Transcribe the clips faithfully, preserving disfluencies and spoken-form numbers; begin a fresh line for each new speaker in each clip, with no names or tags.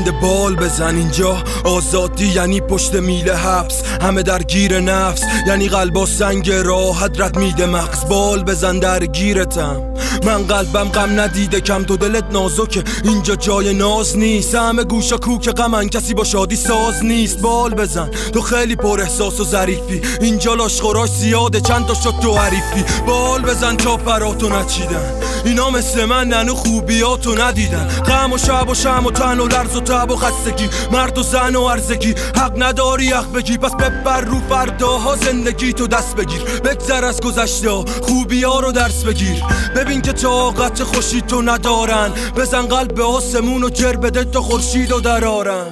پرنده بال بزن، اینجا آزادی یعنی پشت میله حبس، همه درگیر نفس یعنی قلبا سنگ راحت رد میده مغز. بال بزن درگیرتم، من قلبم غم ندیده کم، تو دلت نازکه اینجا جای ناز نیست، همه گوشا کوک غمن کسی با شادی ساز نیست. بال بزن تو خیلی پر احساس و ظریفی، اینجا لاشخوراش زیاده چند تا شد تو حریفی. بال بزن تا پراتو نچیدن، اینا مثل من ننو خوبیاتو ندیدن، غم و شب و شم و تن و لرز و تب و خستگی، مرد و زن و عرضگی، حق نداری حق بگی، پس ببر رو فرداها زندگی تو دست بگیر، بگذر از گذشته ها خوبی ها رو درس بگیر، ببین که طاقت خوشی تو ندارن، بزن قلب به آسمون و جر بده تا خورشید و درارن.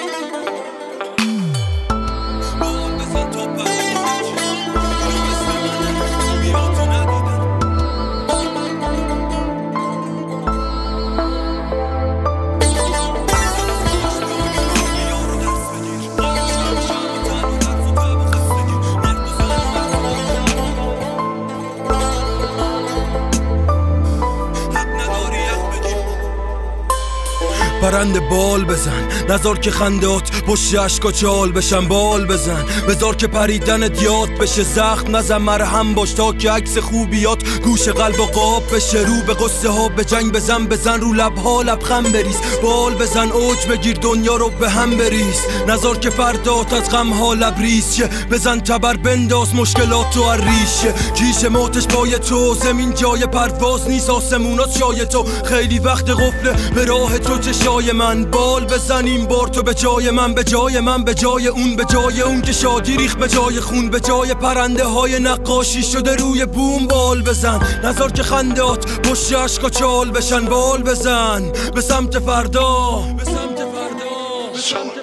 پرنده بال بزن، نذار که خندات پشت اشکا چال بشن. بال بزن بذار که پریدنت یاد بشه، زخم نزن مرهم باش تا که عکس خوبیات گوش قلب و قاب بشه. رو به قصه ها به جنگ بزن، بزن رو لبها لبخند بریز. بال بزن اوج بگیر دنیا رو به هم بریز، نذار که فردات از غم ها لبریز شه، بزن تبر بنداز مشکلات تو ریشه. کیش موتش پای تو، زمین جای پرواز نیست، آسمونات جای تو، خیلی وقت قفله به راه تو چشای من. بال بزن این بار تو به جای من، به جای من، به جای اون، به جای اون که شادی ریخ به جای خون، به جای پرنده های نقاشی شده روی بوم. بال بزن نذار که خندات پشت اشکا چال بشن. بال بزن به سمت فردا، به سمت فردا.